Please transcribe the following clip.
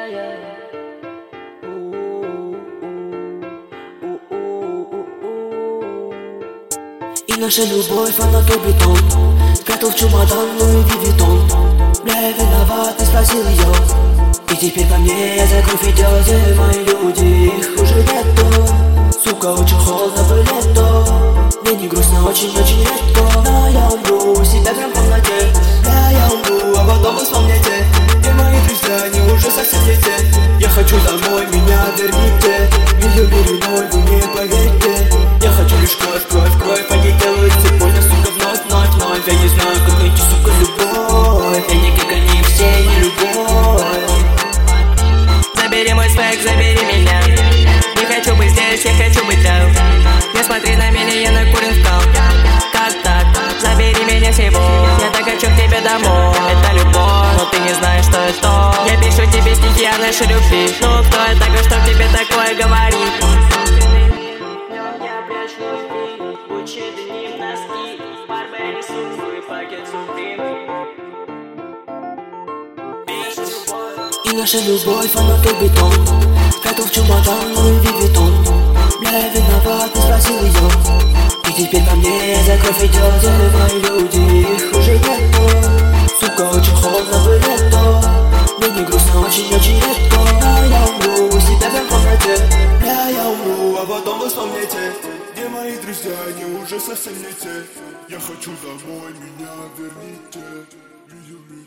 И наша любовь, она как бетон. Спрятал в чемодан Луи Виттон. Бля, я виноват, не спросил ее. И теперь ко мне за кровь идете, мои люди, их уже нету. Сука, очень холодно в лето. Мне не грустно, очень-очень редко. Но я умру у себя прям в комнате. Бля, я умру, а потом вы вспомните. Где мои друзья, они уже совсем не те. Я хочу домой, меня верните. Видео мире ноль, вы мне поверьте. Я хочу лишь кровь, кровь, кровь. Они делают все больно, сука, вновь, вновь. Я не знаю, как найти, сука, любовь. Я не как они все, не любовь. Забери мой свек, забери меня. Не хочу быть здесь, я хочу быть там. Не смотри на меня, я накурен в кал. Как так? Забери меня сегодня. Я так хочу к тебе домой. Это любовь, но ты не знаешь, что это. Я пишу тебе стихи о нашей любви. Ну кто я такой, что тебе такое говорит? И наша любовь, она как бетон. Спрятал в чемодан Луи Виттон. Бля, я виноват, не спросил ее. И теперь ко мне за кровь идете, мои люди, их уже нету. Сука, очень холодно в лето. Мне не грустно, очень-очень редко. Но я умру у себя прям в комнате. Бля, я умру, а потом вы вспомните. Где мои друзья, они уже совсем не те. Я хочу домой, меня верните. Видео